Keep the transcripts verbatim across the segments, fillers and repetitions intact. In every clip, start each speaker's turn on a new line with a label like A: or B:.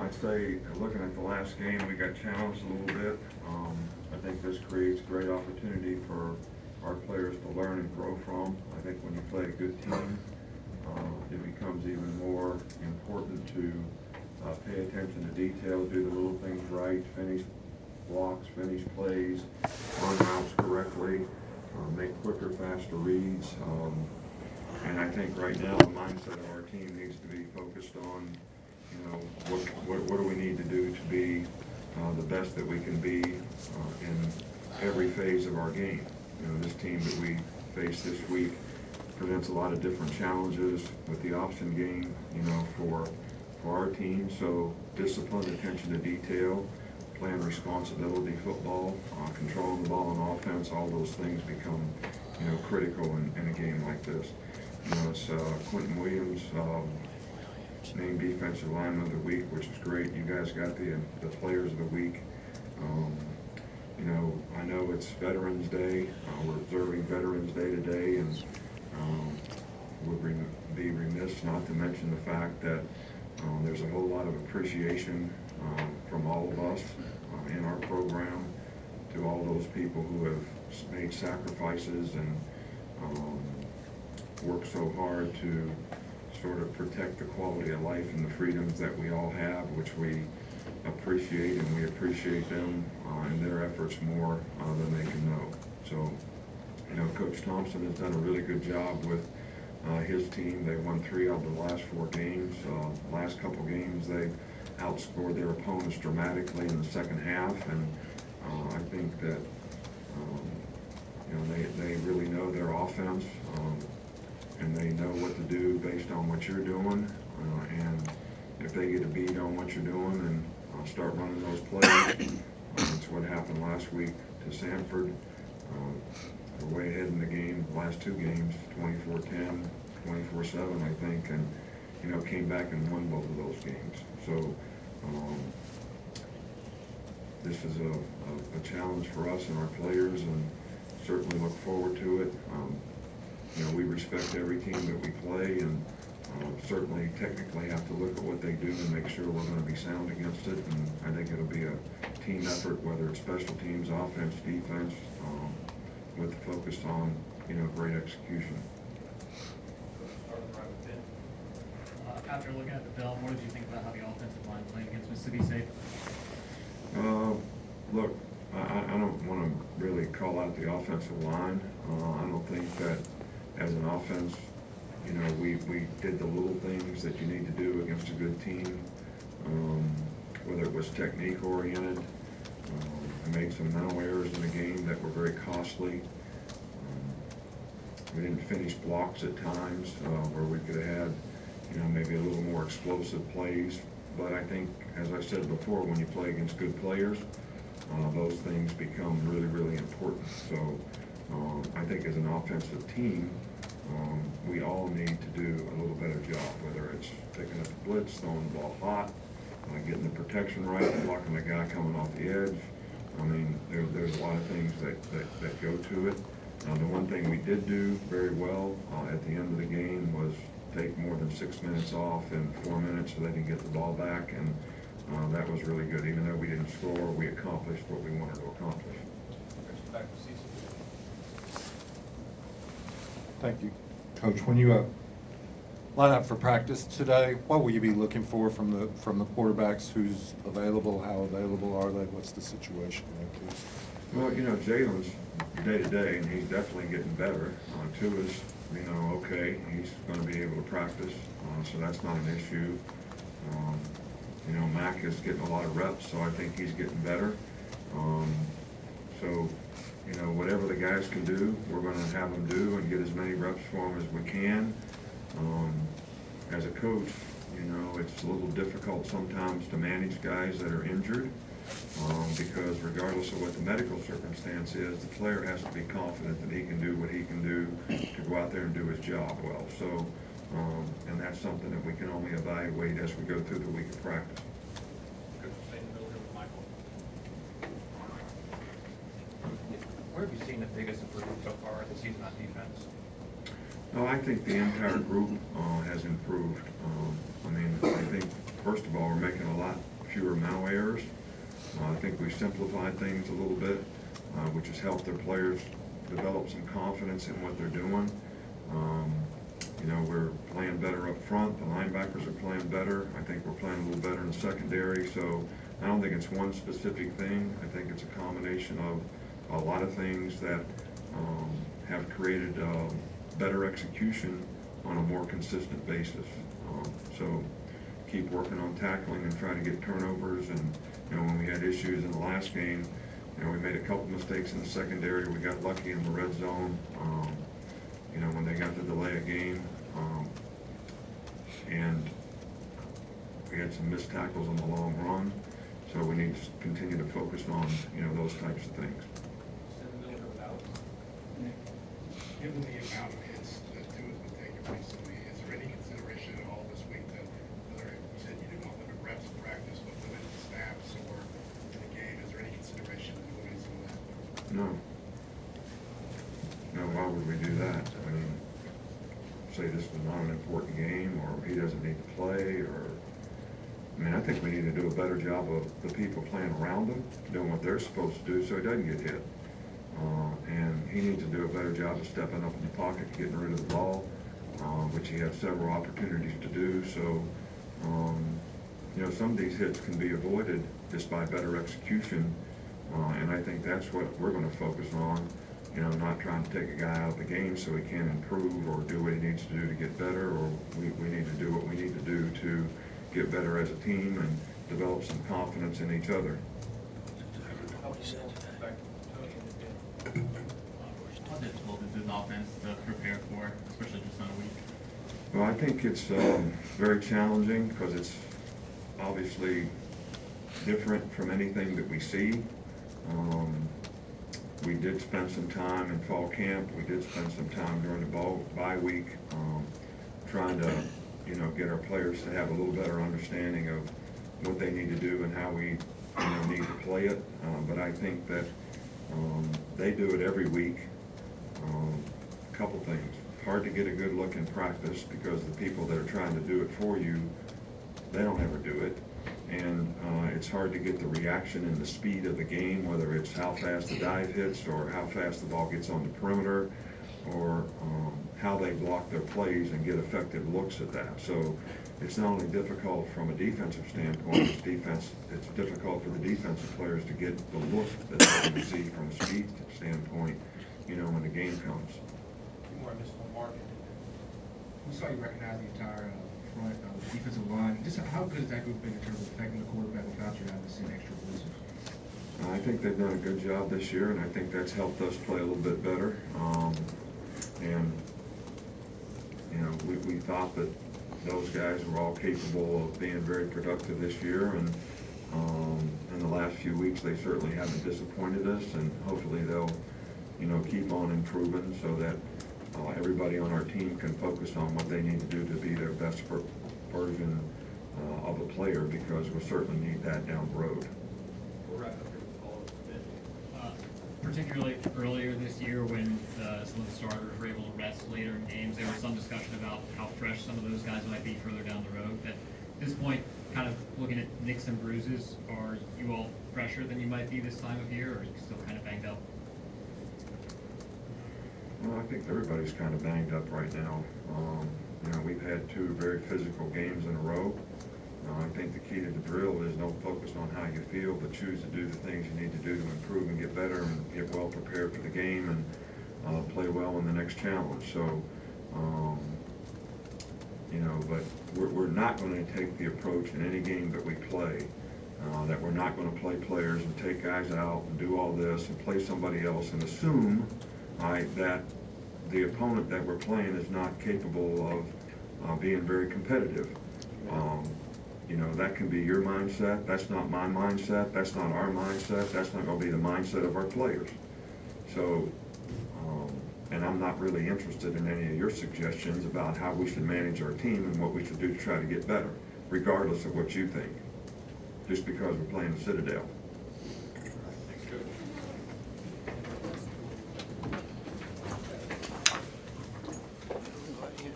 A: I'd say, uh, looking at the last game, we got challenged a little bit. Um, I think this creates great opportunity for our players to learn and grow from. I think when you play a good team, uh, it becomes even more important to uh, pay attention to detail, do the little things right, finish blocks, finish plays, run routes correctly, uh, make quicker, faster reads. Um, and I think right now the mindset of our team needs to be focused on, you know, what, what, what do we need to do to be uh, the best that we can be uh, in every phase of our game. You know, this team that we face this week presents a lot of different challenges with the option game, you know, for for our team. So discipline, attention to detail, playing responsibility football, uh, controlling the ball on offense, all those things become, you know, critical in, in a game like this. You know, it's uh, Quentin Williams, um, named Defensive Lineman of the Week, which is great. You guys got the the Players of the Week. Um, you know, I know it's Veterans Day. Uh, we're observing Veterans Day today, and um, would re be remiss not to mention the fact that um, there's a whole lot of appreciation um, from all of us uh, in our program to all those people who have made sacrifices and um, worked so hard to sort of protect the quality of life and the freedoms that we all have, which we appreciate, and we appreciate them uh, and their efforts more uh, than they can know. So, you know, Coach Thompson has done a really good job with uh, his team. They won three out of the last four games. Uh, last couple games, they outscored their opponents dramatically in the second half, and uh, I think that um, you know they they really know their offense. Um, and they know what to do based on what you're doing, uh, and if they get a beat on what you're doing and uh, start running those plays, uh, that's what happened last week to Sanford. Uh, we're way ahead in the game, the last two games, twenty-four ten, twenty-four seven, I think, and, you know, came back and won both of those games. So um, this is a, a, a challenge for us and our players, and certainly look forward to it. Um, You know, we respect every team that we play, and uh, certainly technically have to look at what they do and make sure we're going to be sound against it. And I think it'll be a team effort, whether it's special teams, offense, defense, um, with focus on, you know, great execution.
B: Uh, after looking at the film, what did you think about how the offensive line played against Mississippi State?
A: Uh, look, I, I don't want to really call out the offensive line. Uh, I don't think that as an offense, you know, we, we did the little things that you need to do against a good team, um, whether it was technique oriented. Um, we made some mental errors in the game that were very costly. Um, we didn't finish blocks at times uh, where we could have had, you know, maybe a little more explosive plays. But I think, as I said before, when you play against good players, uh, those things become really, really important. So um, I think as an offensive team, Um, we all need to do a little better job, whether it's picking up the blitz, throwing the ball hot, uh, getting the protection right, blocking the guy coming off the edge. I mean, there, there's a lot of things that, that, that go to it. Uh, the one thing we did do very well uh, at the end of the game was take more than six minutes off in four minutes so they can get the ball back, and uh, that was really good. Even though we didn't score, we accomplished what we wanted to accomplish.
C: Thank you, Coach. When you uh, line up for practice today, what will you be looking for from the from the quarterbacks? Who's available? How available are they? What's the situation there, please?
A: Well, you know, Jalen's day to day, and he's definitely getting better. Uh, Tua's, you know, okay. He's going to be able to practice, uh, so that's not an issue. Um, you know, Mac is getting a lot of reps, so I think he's getting better. Um, so. You know, whatever the guys can do, we're going to have them do and get as many reps for them as we can. Um, as a coach, you know, it's a little difficult sometimes to manage guys that are injured um, because regardless of what the medical circumstance is, the player has to be confident that he can do what he can do to go out there and do his job well. So, um, and that's something that we can only evaluate as we go through the week of practice.
D: Where have you seen the biggest improvement so far this season on defense?
A: No, I think the entire group uh, has improved. Um, I mean, I think, first of all, we're making a lot fewer mental errors. Uh, I think we simplified things a little bit, uh, which has helped their players develop some confidence in what they're doing. Um, you know, we're playing better up front. The linebackers are playing better. I think we're playing a little better in the secondary. So I don't think it's one specific thing. I think it's a combination of a lot of things that um, have created uh, better execution on a more consistent basis. Um, so keep working on tackling and try to get turnovers. And, you know, when we had issues in the last game, you know, we made a couple mistakes in the secondary. We got lucky in the red zone. Um, you know, when they got to delay a game. Um, and we had some missed tackles in the long run. So we need to continue to focus on, you know, those types of things.
E: Given the amount of hits that Tua has been taking recently, is there any consideration at all this week that, whether you said you did not limit reps in practice, but limited snaps or in the game, is there any consideration in limiting some of that?
A: No. No, why would we do that? I mean, say this was not an important game, or he doesn't need to play, or, I mean, I think we need to do a better job of the people playing around him, doing what they're supposed to do so he doesn't get hit. Uh, and he needs to do a better job of stepping up in the pocket, getting rid of the ball, uh, which he had several opportunities to do. So, um, you know, some of these hits can be avoided just by better execution, uh, and I think that's what we're going to focus on. You know, not trying to take a guy out of the game so he can't improve or do what he needs to do to get better, or we, we need to do what we need to do to get better as a team and develop some confidence in each other.
B: How difficult is this offense to prepare for, especially just on a week?
A: Well, I think it's um, very challenging because it's obviously different from anything that we see. Um, we did spend some time in fall camp. We did spend some time during the ball, bye week um, trying to, you know, get our players to have a little better understanding of what they need to do and how we, you know, need to play it. Um, but I think that um, they do it every week. Um, a couple things. Hard to get a good look in practice because the people that are trying to do it for you, they don't ever do it. And uh, it's hard to get the reaction and the speed of the game, whether it's how fast the dive hits or how fast the ball gets on the perimeter or um, how they block their plays and get effective looks at that. So it's not only difficult from a defensive standpoint, it's defense. It's difficult for the defensive players to get the look that they can see from a speed standpoint, you know, when the game comes.
E: More of this on market. We saw you recognize the entire uh, front uh, defensive line. Just how good has that group been in terms of affecting the quarterback without you having to send extra blitzers?
A: Uh, I think they've done a good job this year, and I think that's helped us play a little bit better. Um, and you know, we, we thought that those guys were all capable of being very productive this year, and um, in the last few weeks they certainly haven't disappointed us, and hopefully they'll, you know, keep on improving so that uh, everybody on our team can focus on what they need to do to be their best ver version uh, of a player, because we'll certainly need that down the road.
D: We'll wrap up here with follow-up a bit.
B: Uh, particularly earlier this year when uh, some of the starters were able to rest later in games, there was some discussion about how fresh some of those guys might be further down the road. At this point, kind of looking at nicks and bruises, are you all fresher than you might be this time of year, or are you still kind of banged up?
A: Well, I think everybody's kind of banged up right now. Um, you know, we've had two very physical games in a row. Uh, I think the key to the drill is don't focus on how you feel, but choose to do the things you need to do to improve and get better and get well prepared for the game and uh, play well in the next challenge. So, um, you know, but we're, we're not going to take the approach in any game that we play uh, that we're not going to play players and take guys out and do all this and play somebody else and assume Right, that the opponent that we're playing is not capable of uh, being very competitive. Um, you know, that can be your mindset. That's not my mindset. That's not our mindset. That's not going to be the mindset of our players. So, um, and I'm not really interested in any of your suggestions about how we should manage our team and what we should do to try to get better, regardless of what you think, just because we're playing the Citadel.
D: Thanks, Coach.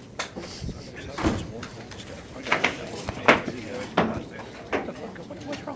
F: What's wrong?